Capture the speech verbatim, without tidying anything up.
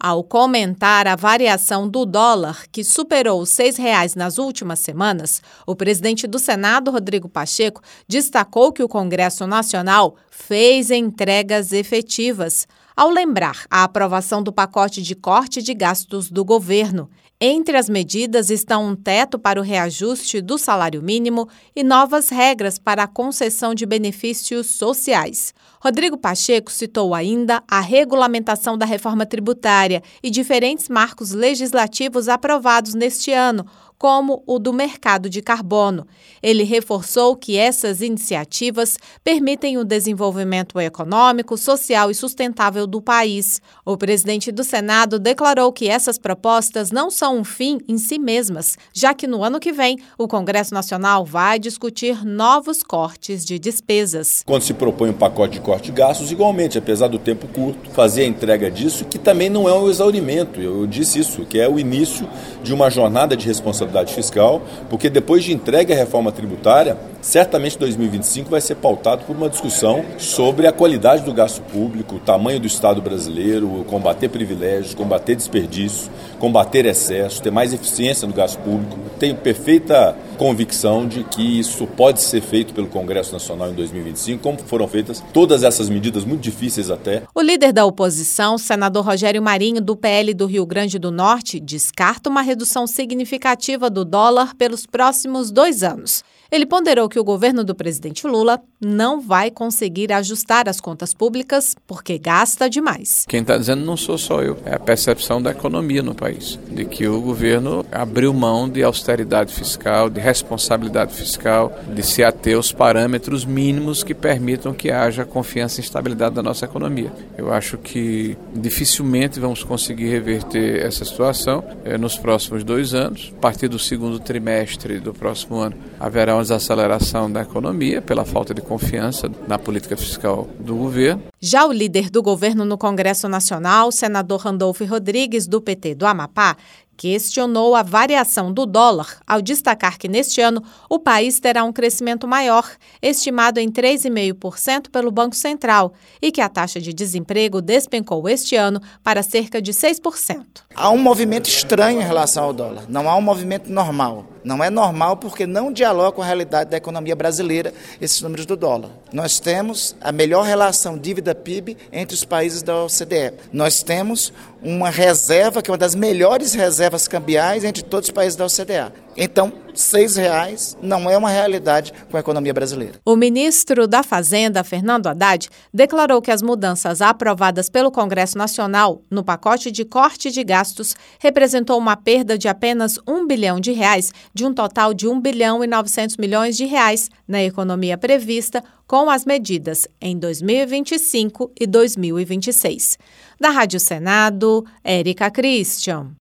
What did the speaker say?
Ao comentar a variação do dólar, que superou os seis reais nas últimas semanas, o presidente do Senado, Rodrigo Pacheco, destacou que o Congresso Nacional fez entregas efetivas, ao lembrar a aprovação do pacote de corte de gastos do governo. Entre as medidas estão um teto para o reajuste do salário mínimo e novas regras para a concessão de benefícios sociais. Rodrigo Pacheco citou ainda a regulamentação da reforma tributária e diferentes marcos legislativos aprovados neste ano, como o do mercado de carbono. Ele reforçou que essas iniciativas permitem o desenvolvimento econômico, social e sustentável do país. O presidente do Senado declarou que essas propostas não são um fim em si mesmas, já que no ano que vem o Congresso Nacional vai discutir novos cortes de despesas. Quando se propõe um pacote de corte de gastos, igualmente, apesar do tempo curto, fazer a entrega disso, que também não é um exaurimento. Eu disse isso, que é o início de uma jornada de responsabilidade fiscal, porque depois de entregue a reforma tributária, certamente dois mil e vinte e cinco vai ser pautado por uma discussão sobre a qualidade do gasto público, o tamanho do Estado brasileiro, combater privilégios, combater desperdício, combater excesso, ter mais eficiência no gasto público. Tenho perfeita convicção de que isso pode ser feito pelo Congresso Nacional em dois mil e vinte e cinco, como foram feitas todas essas medidas muito difíceis até. O líder da oposição, senador Rogério Marinho, do P L do Rio Grande do Norte, descarta uma redução significativa do dólar pelos próximos dois anos. Ele ponderou que o governo do presidente Lula não vai conseguir ajustar as contas públicas porque gasta demais. Quem está dizendo não sou só eu, é a percepção da economia no país, de que o governo abriu mão de austeridade fiscal, de responsabilidade fiscal, de se ater aos parâmetros mínimos que permitam que haja confiança e estabilidade da nossa economia. Eu acho que dificilmente vamos conseguir reverter essa situação eh, nos próximos dois anos. A partir do segundo trimestre do próximo ano haverá uma desaceleração da economia pela falta de confiança na política fiscal do governo. Já o líder do governo no Congresso Nacional, senador Randolfo Rodrigues, do P T do Amapá, questionou a variação do dólar ao destacar que neste ano o país terá um crescimento maior, estimado em três vírgula cinco por cento pelo Banco Central, e que a taxa de desemprego despencou este ano para cerca de seis por cento. Há um movimento estranho em relação ao dólar, não há um movimento normal. Não é normal porque não dialoga com a realidade da economia brasileira esses números do dólar. Nós temos a melhor relação dívida-P I B entre os países da O C D E. Nós temos uma reserva que é uma das melhores reservas cambiais entre todos os países da O C D E. Então, seis reais não é uma realidade com a economia brasileira. O ministro da Fazenda, Fernando Haddad, declarou que as mudanças aprovadas pelo Congresso Nacional no pacote de corte de gastos representou uma perda de apenas um bilhão de reais, de um total de um bilhão e novecentos milhões de reais na economia prevista com as medidas em dois mil e vinte e cinco e dois mil e vinte e seis. Da Rádio Senado, Érica Christian.